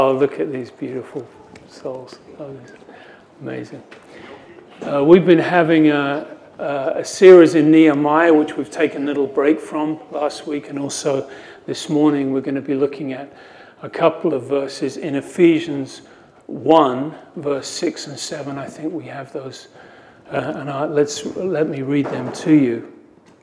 Oh, look at these beautiful souls. Oh, amazing. We've been having a series in Nehemiah, which we've taken a little break from last week, and also this morning we're going to be looking at a couple of verses in Ephesians 1, verse 6 and 7. I think we have those, let me read them to you.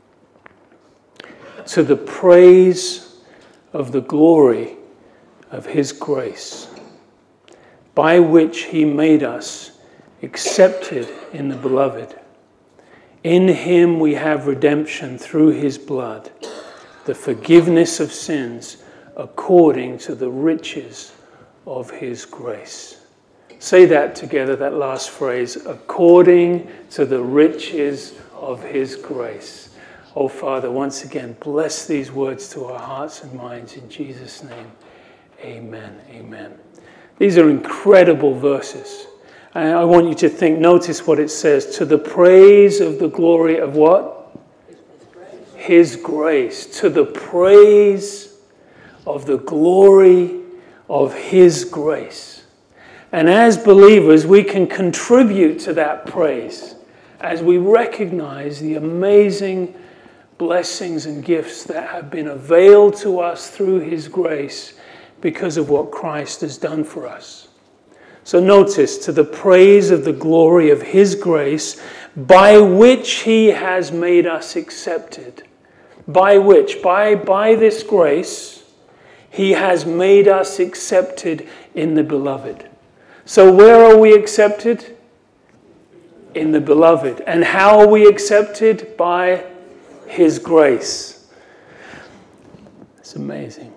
To the praise of the glory of his grace, by which he made us accepted in the beloved. In him we have redemption through his blood, the forgiveness of sins according to the riches of his grace. Say that together, that last phrase, according to the riches of his grace. Oh, Father, once again, bless these words to our hearts and minds in Jesus' name. Amen. Amen. These are incredible verses. I want you to notice what it says. To the praise of the glory of what? His grace. To the praise of the glory of his grace. And as believers, we can contribute to that praise as we recognize the amazing blessings and gifts that have been availed to us through his grace because of what Christ has done for us. So notice, to the praise of the glory of his grace, by which he has made us accepted. By which? By this grace, he has made us accepted in the beloved. So where are we accepted? In the beloved. And how are we accepted? By his grace. It's amazing.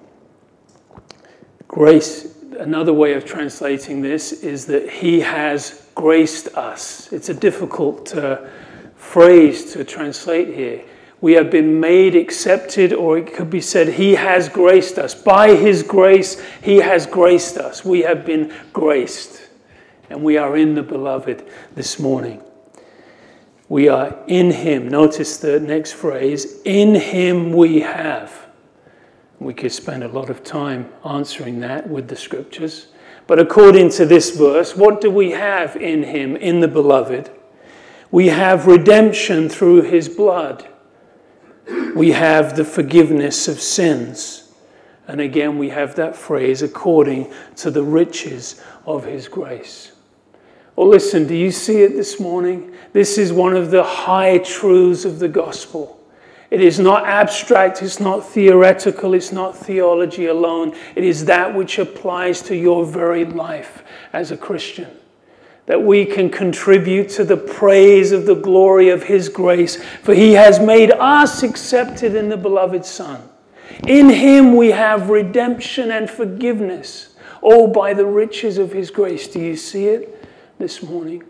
Grace, another way of translating this is that he has graced us. It's a difficult phrase to translate here. We have been made accepted, or it could be said, he has graced us. By his grace, he has graced us. We have been graced. And we are in the beloved this morning. We are in him. Notice the next phrase, in him we have. We could spend a lot of time answering that with the scriptures. But according to this verse, what do we have in him, in the beloved? We have redemption through his blood. We have the forgiveness of sins. And again, we have that phrase, according to the riches of his grace. Well, listen, do you see it this morning? This is one of the high truths of the gospel. It is not abstract, it's not theoretical, it's not theology alone. It is that which applies to your very life as a Christian. That we can contribute to the praise of the glory of his grace, for he has made us accepted in the beloved Son. In him we have redemption and forgiveness, all by the riches of his grace. Do you see it this morning?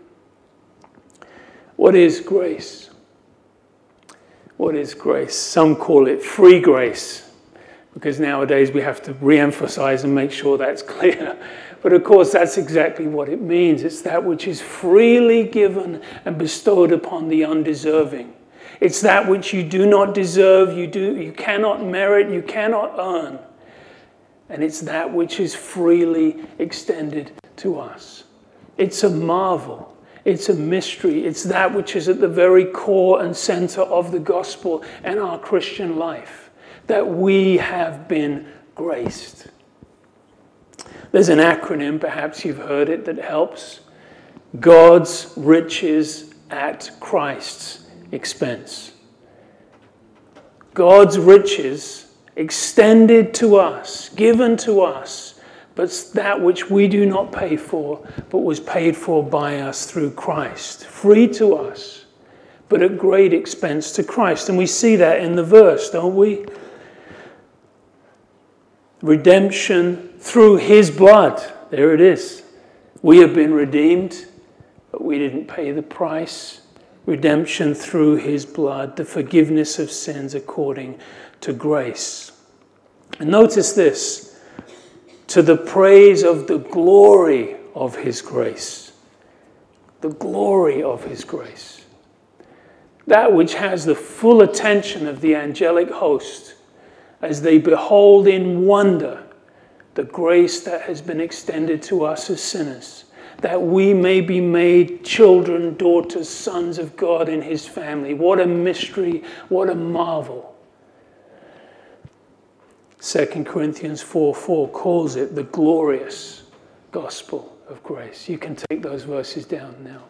What is grace? What is grace? Some call it free grace, because nowadays we have to re-emphasize and make sure that's clear. But of course, that's exactly what it means. It's that which is freely given and bestowed upon the undeserving. It's that which you do not deserve, you cannot merit, you cannot earn. And it's that which is freely extended to us. It's a marvel. It's a mystery. It's that which is at the very core and center of the gospel and our Christian life, that we have been graced. There's an acronym, perhaps you've heard it, that helps. God's riches at Christ's expense. God's riches extended to us, given to us, but that which we do not pay for, but was paid for by us through Christ. Free to us, but at great expense to Christ. And we see that in the verse, don't we? Redemption through his blood. There it is. We have been redeemed, but we didn't pay the price. Redemption through his blood, the forgiveness of sins according to grace. And notice this. To the praise of the glory of his grace. The glory of his grace. That which has the full attention of the angelic host as they behold in wonder the grace that has been extended to us as sinners, that we may be made children, daughters, sons of God in his family. What a mystery, what a marvel. 2 Corinthians 4:4 calls it the glorious gospel of grace. You can take those verses down now.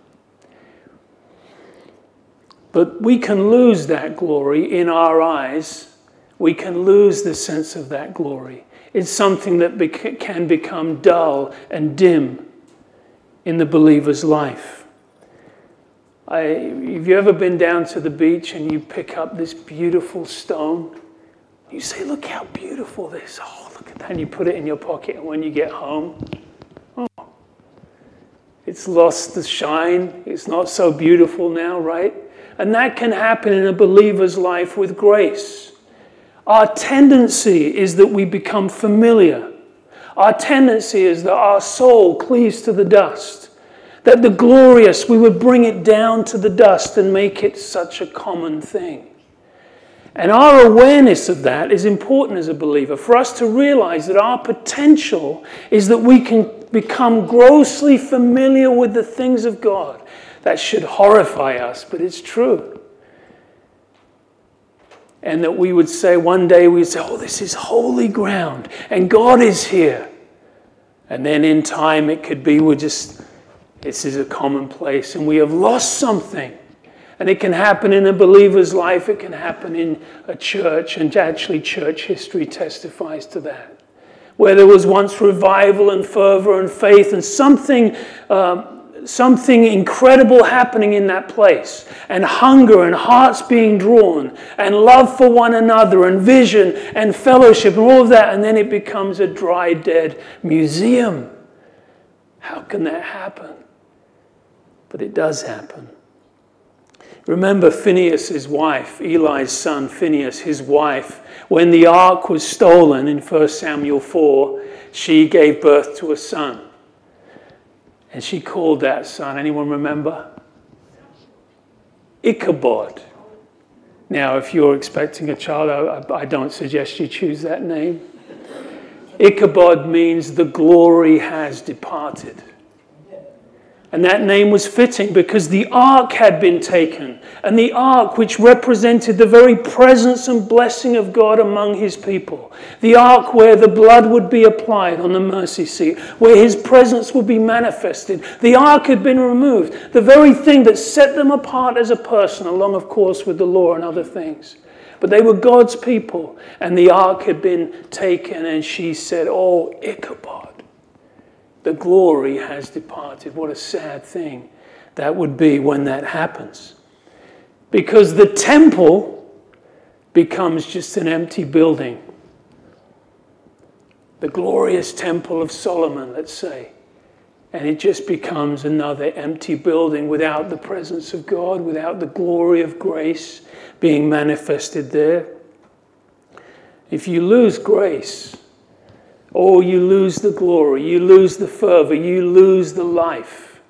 But we can lose that glory in our eyes. We can lose the sense of that glory. It's something that can become dull and dim in the believer's life. Have you ever been down to the beach and you pick up this beautiful stone? You say, look how beautiful this is. Oh, look at that. And you put it in your pocket, and when you get home, it's lost the shine. It's not so beautiful now, right? And that can happen in a believer's life with grace. Our tendency is that we become familiar. Our tendency is that our soul cleaves to the dust. That the glorious, we would bring it down to the dust and make it such a common thing. And our awareness of that is important as a believer, for us to realize that our potential is that we can become grossly familiar with the things of God. That should horrify us, but it's true. And that we would say, one day we'd say, oh, this is holy ground, and God is here. And then in time it could be this is a commonplace, and we have lost something. And it can happen in a believer's life, it can happen in a church, and actually church history testifies to that. Where there was once revival and fervor and faith and something incredible happening in that place, and hunger and hearts being drawn, and love for one another, and vision and fellowship and all of that, and then it becomes a dry, dead museum. How can that happen? But it does happen. Remember Phinehas' wife, Eli's son Phinehas, his wife, when the ark was stolen in 1 Samuel 4, she gave birth to a son. And she called that son, anyone remember? Ichabod. Now, if you're expecting a child, I don't suggest you choose that name. Ichabod means the glory has departed. And that name was fitting because the ark had been taken. And the ark, which represented the very presence and blessing of God among his people. The ark where the blood would be applied on the mercy seat. Where his presence would be manifested. The ark had been removed. The very thing that set them apart as a person, along, of course, with the law and other things. But they were God's people. And the ark had been taken. And she said, oh, Ichabod. The glory has departed. What a sad thing that would be when that happens. Because the temple becomes just an empty building. The glorious temple of Solomon, let's say. And it just becomes another empty building without the presence of God, without the glory of grace being manifested there. If you lose grace, oh, you lose the glory, you lose the fervor, you lose the life.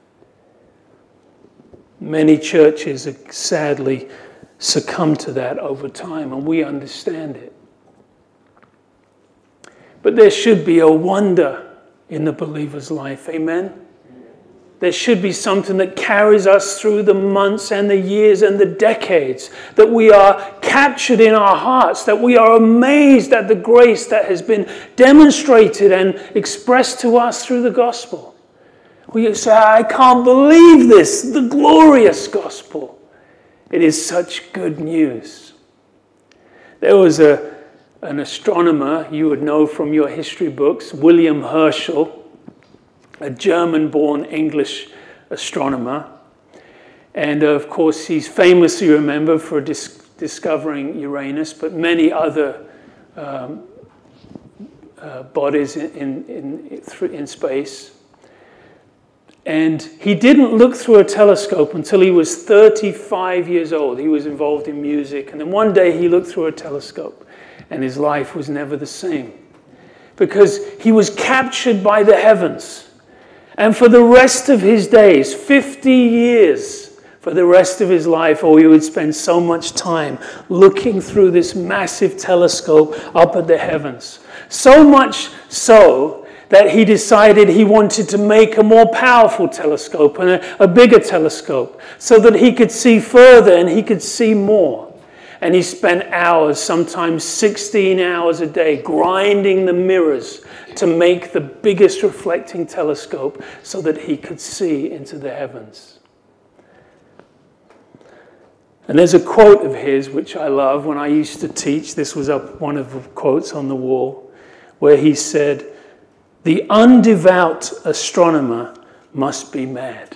Many churches have sadly succumbed to that over time, and we understand it. But there should be a wonder in the believer's life, amen? There should be something that carries us through the months and the years and the decades, that we are captured in our hearts, that we are amazed at the grace that has been demonstrated and expressed to us through the gospel. We say, I can't believe this, the glorious gospel. It is such good news. There was an astronomer you would know from your history books, William Herschel, a German-born English astronomer. And of course, he's famously remembered for discovering Uranus, but many other bodies in space. And he didn't look through a telescope until he was 35 years old. He was involved in music. And then one day he looked through a telescope, and his life was never the same. Because he was captured by the heavens. And for the rest of his days, 50 years, for the rest of his life, or he would spend so much time looking through this massive telescope up at the heavens. So much so that he decided he wanted to make a more powerful telescope and a bigger telescope so that he could see further and he could see more. And he spent hours, sometimes 16 hours a day, grinding the mirrors to make the biggest reflecting telescope so that he could see into the heavens. And there's a quote of his which I love when I used to teach. This was up one of the quotes on the wall, where he said, "The undevout astronomer must be mad."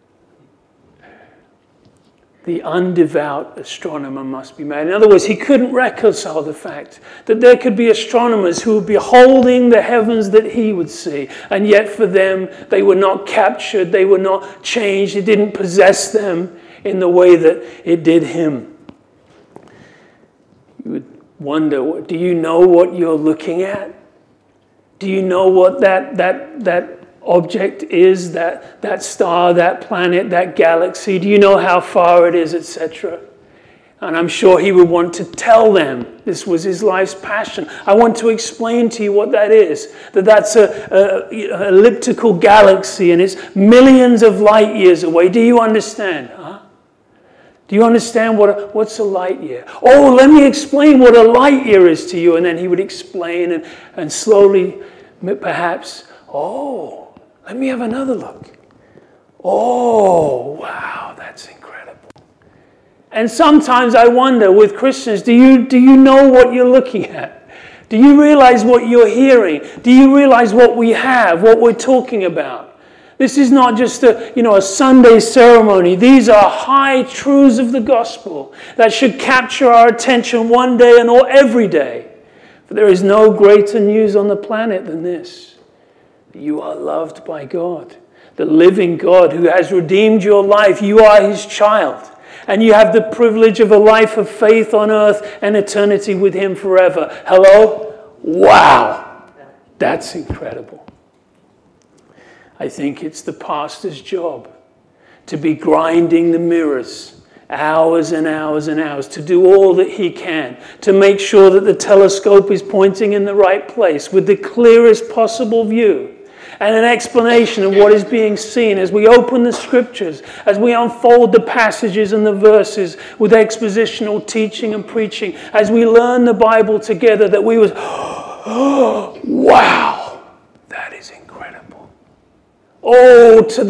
The undevout astronomer must be mad. In other words, he couldn't reconcile the fact that there could be astronomers who would be holding the heavens that he would see, and yet for them, they were not captured, they were not changed, it didn't possess them in the way that it did him. You would wonder, do you know what you're looking at? Do you know what that object is, that star, that planet, that galaxy? Do you know how far it is, etc.? And I'm sure he would want to tell them. This was his life's passion. I want to explain to you what that is. That's a elliptical galaxy and it's millions of light years away. Do you understand? Huh? Do you understand what's a light year? Oh, let me explain what a light year is to you. And then he would explain and slowly, perhaps, oh, let me have another look. Oh, wow, that's incredible. And sometimes I wonder with Christians, do you know what you're looking at? Do you realize what you're hearing? Do you realize what we have, what we're talking about? This is not just a Sunday ceremony. These are high truths of the gospel that should capture our attention one day and every day. For there is no greater news on the planet than this. You are loved by God, the living God who has redeemed your life. You are his child. And you have the privilege of a life of faith on earth and eternity with him forever. Hello? Wow. That's incredible. I think it's the pastor's job to be grinding the mirrors hours and hours and hours, to do all that he can, to make sure that the telescope is pointing in the right place with the clearest possible view and an explanation of what is being seen as we open the scriptures, as we unfold the passages and the verses with expositional teaching and preaching, as we learn the Bible together, that we would, oh, wow, that is incredible. Oh, to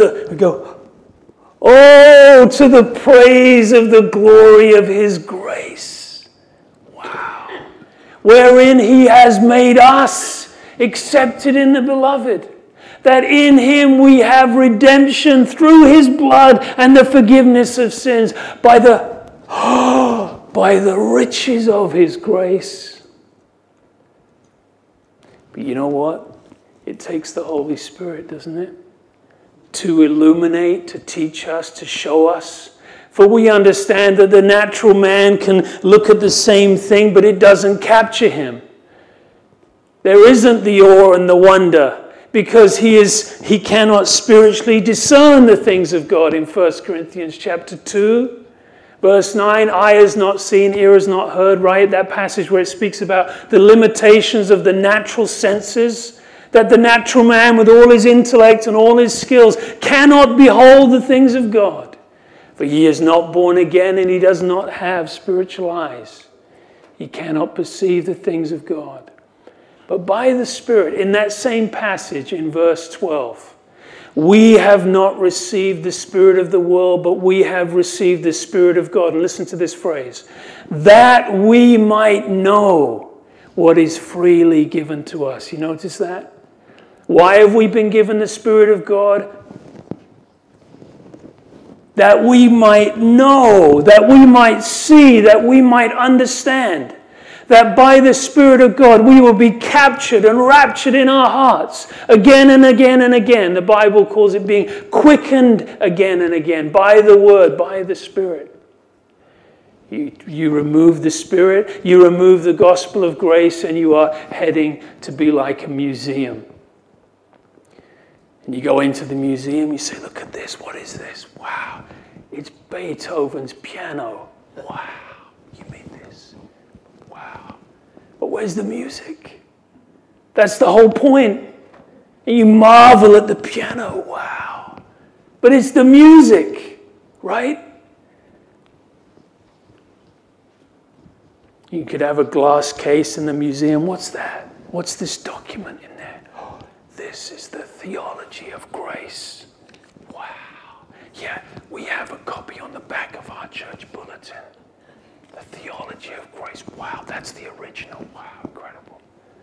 the praise of the glory of his grace. Wow. Wherein he has made us accepted in the beloved. That in him we have redemption through his blood and the forgiveness of sins by the riches of his grace. But you know what? It takes the Holy Spirit, doesn't it? To illuminate, to teach us, to show us. For we understand that the natural man can look at the same thing, but it doesn't capture him. There isn't the awe and the wonder, because he cannot spiritually discern the things of God. In 1 Corinthians chapter 2, verse 9, eye has not seen, ear has not heard, right? That passage where it speaks about the limitations of the natural senses, that the natural man with all his intellect and all his skills cannot behold the things of God. For he is not born again and he does not have spiritual eyes. He cannot perceive the things of God. But by the Spirit, in that same passage in verse 12, we have not received the spirit of the world, but we have received the Spirit of God. And listen to this phrase, that we might know what is freely given to us. You notice that? Why have we been given the Spirit of God? That we might know, that we might see, that we might understand. That by the Spirit of God we will be captured and raptured in our hearts again and again and again. The Bible calls it being quickened again and again by the Word, by the Spirit. You remove the Spirit, you remove the gospel of grace, and you are heading to be like a museum. And you go into the museum, you say, look at this, what is this? Wow, it's Beethoven's piano. Wow, you made this. Wow. But where's the music? That's the whole point. And you marvel at the piano. Wow. But it's the music, right? You could have a glass case in the museum. What's that? What's this document in there? Oh, this is the theology of grace. Wow. Yeah, we have a copy on the back of our church bulletin. The theology of grace. Wow, that's the original. Wow, incredible.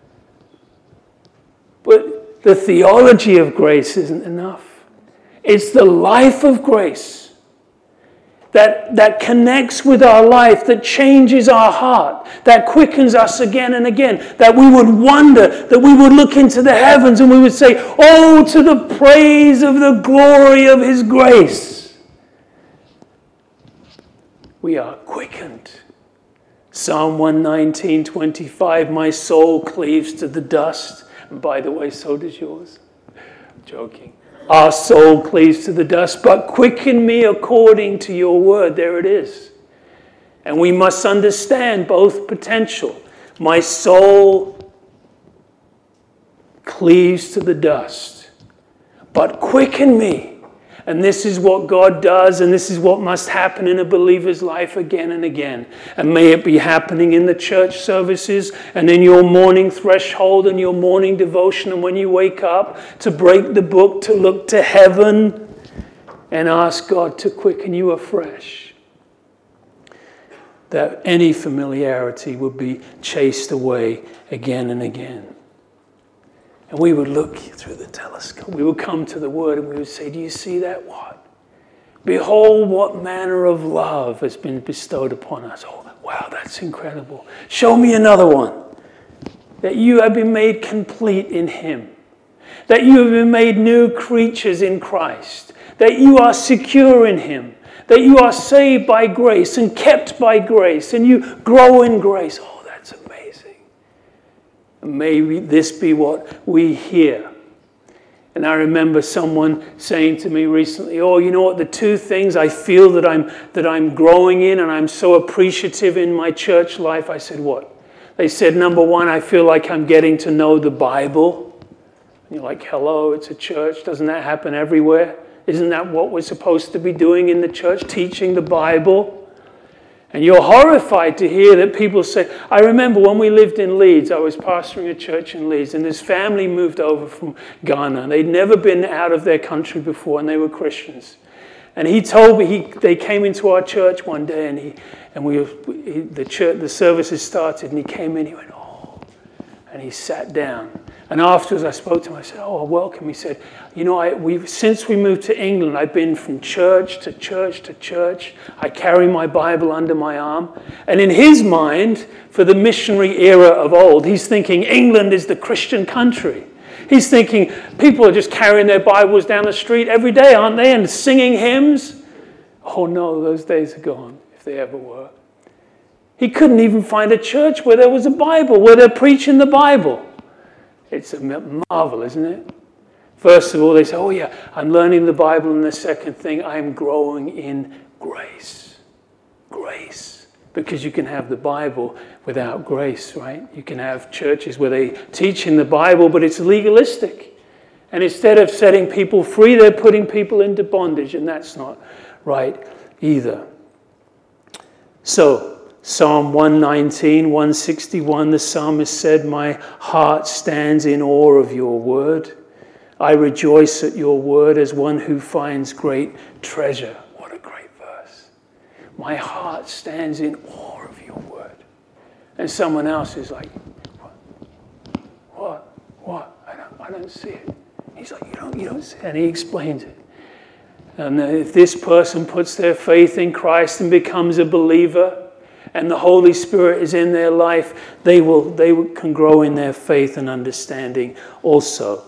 But the theology of grace isn't enough. It's the life of grace that connects with our life, that changes our heart, that quickens us again and again, that we would wonder, that we would look into the heavens and we would say, oh, to the praise of the glory of his grace. We are quickened. Psalm 119:25, my soul cleaves to the dust. And by the way, so does yours. I'm joking. Our soul cleaves to the dust, but quicken me according to your word. There it is. And we must understand both potential. My soul cleaves to the dust, but quicken me. And this is what God does, and this is what must happen in a believer's life again and again. And may it be happening in the church services and in your morning threshold and your morning devotion, and when you wake up, to break the book, to look to heaven and ask God to quicken you afresh. That any familiarity would be chased away again and again. And we would look through the telescope. We would come to the Word and we would say, do you see that? What? Behold, what manner of love has been bestowed upon us. Oh, wow, that's incredible. Show me another one. That you have been made complete in him. That you have been made new creatures in Christ. That you are secure in him. That you are saved by grace and kept by grace. And you grow in grace. Oh, that's amazing. May this be what we hear. And I remember someone saying to me recently, oh, you know what, the two things I feel that I'm growing in and I'm so appreciative in my church life. I said, what? They said, number one, I feel like I'm getting to know the Bible. And you're like, hello, it's a church. Doesn't that happen everywhere? Isn't that what we're supposed to be doing in the church, teaching the Bible? And you're horrified to hear that people say, I remember when we lived in Leeds, I was pastoring a church in Leeds, and this family moved over from Ghana. They'd never been out of their country before, and they were Christians. And he told me, they came into our church one day, the services started, and he came in, he went, oh, and he sat down. And afterwards I spoke to him, I said, oh, welcome. He said, you know, since we moved to England, I've been from church to church to church. I carry my Bible under my arm. And in his mind, for the missionary era of old, he's thinking England is the Christian country. He's thinking people are just carrying their Bibles down the street every day, aren't they? And singing hymns. Oh no, those days are gone, if they ever were. He couldn't even find a church where there was a Bible, where they're preaching the Bible. It's a marvel, isn't it? First of all, they say, oh yeah, I'm learning the Bible. And the second thing, I'm growing in grace. Grace. Because you can have the Bible without grace, right? You can have churches where they teach in the Bible, but it's legalistic. And instead of setting people free, they're putting people into bondage. And that's not right either. So, Psalm 119, 161, the psalmist said, my heart stands in awe of your word. I rejoice at your word as one who finds great treasure. What a great verse. My heart stands in awe of your word. And someone else is like, what? I don't see it. He's like, you don't see it. And he explains it. And if this person puts their faith in Christ and becomes a believer, and the Holy Spirit is in their life, they can grow in their faith and understanding also.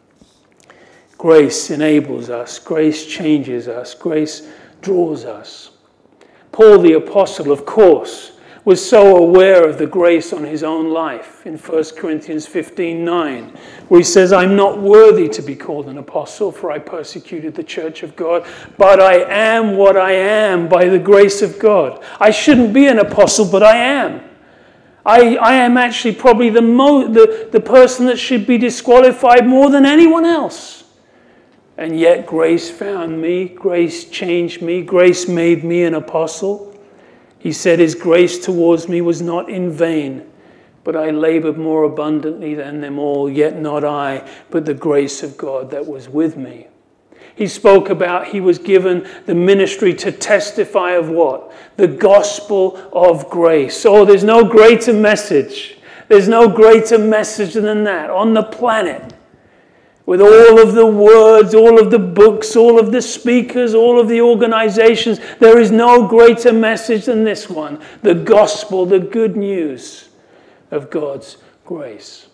Grace enables us. Grace changes us. Grace draws us. Paul the Apostle, of course, was so aware of the grace on his own life in 1 Corinthians 15:9, where he says, I'm not worthy to be called an apostle, for I persecuted the church of God, but I am what I am by the grace of God. I shouldn't be an apostle, but I am. I am actually probably the person that should be disqualified more than anyone else. And yet grace found me, grace changed me, grace made me an apostle. He said his grace towards me was not in vain, but I labored more abundantly than them all, yet not I, but the grace of God that was with me. He spoke about he was given the ministry to testify of what? The gospel of grace. Oh, there's no greater message. There's no greater message than that on the planet. With all of the words, all of the books, all of the speakers, all of the organizations, there is no greater message than this one. The gospel, the good news of God's grace.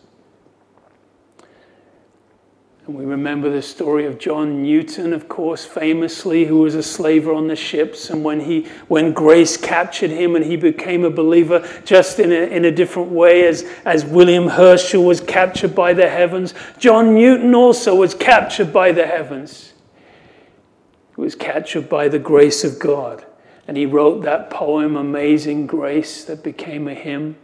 And we remember the story of John Newton, of course, famously, who was a slaver on the ships. And when grace captured him and he became a believer, just in a different way as William Herschel was captured by the heavens, John Newton also was captured by the heavens. He was captured by the grace of God. And he wrote that poem, Amazing Grace, that became a hymn.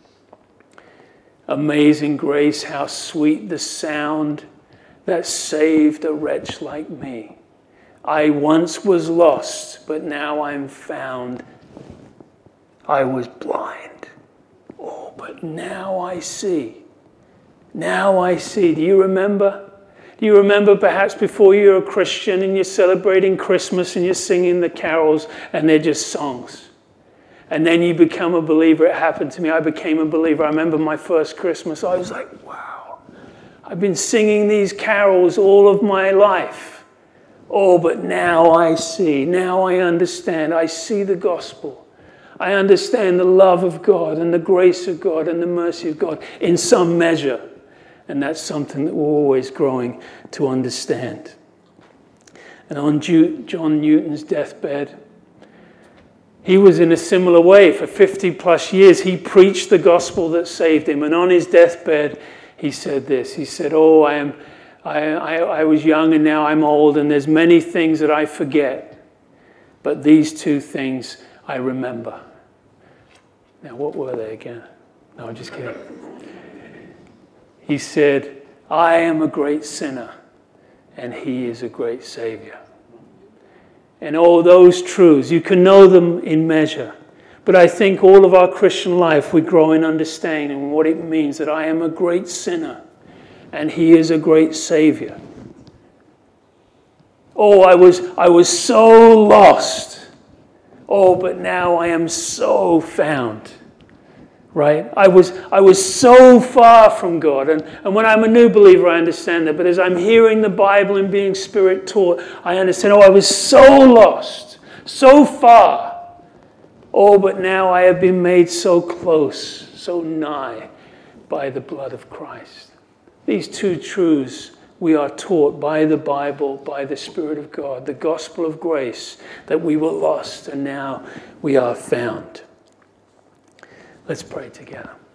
Amazing grace, how sweet the sound that saved a wretch like me. I once was lost, but now I'm found. I was blind. Oh, but now I see. Now I see. Do you remember? Do you remember perhaps before you're a Christian and you're celebrating Christmas and you're singing the carols and they're just songs? And then you become a believer. It happened to me. I became a believer. I remember my first Christmas. I was like, wow. I've been singing these carols all of my life. Oh, but now I see. Now I understand. I see the gospel. I understand the love of God and the grace of God and the mercy of God in some measure. And that's something that we're always growing to understand. And on John Newton's deathbed, he was in a similar way. For 50 plus years, he preached the gospel that saved him. And on his deathbed, he said this. He said, oh, I was young and now I'm old, and there's many things that I forget. But these two things I remember. Now, what were they again? No, I'm just kidding. He said, I am a great sinner, and he is a great Savior. And all those truths, you can know them in measure. But I think all of our Christian life, we grow in understanding what it means that I am a great sinner and he is a great Savior. Oh, I was so lost. Oh, but now I am so found. Right? I was so far from God. And when I'm a new believer, I understand that. But as I'm hearing the Bible and being Spirit taught, I understand, oh, I was so lost, so far. Oh, but now I have been made so close, so nigh by the blood of Christ. These two truths we are taught by the Bible, by the Spirit of God, the gospel of grace, that we were lost and now we are found. Let's pray together.